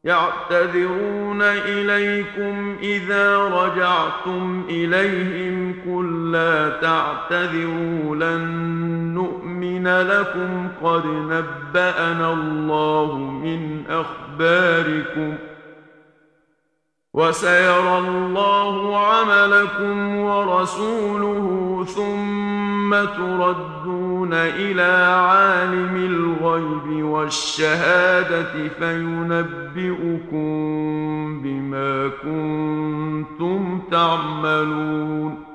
يعتذرون إليكم إذا رجعتم إليهم قل لا تعتذروا لن نؤمن لكم قد نبأنا الله من أخباركم وسيرى الله عملكم ورسوله ثم تردون إلى عالم الغيب والشهادة فينبئكم بما كنتم تعملون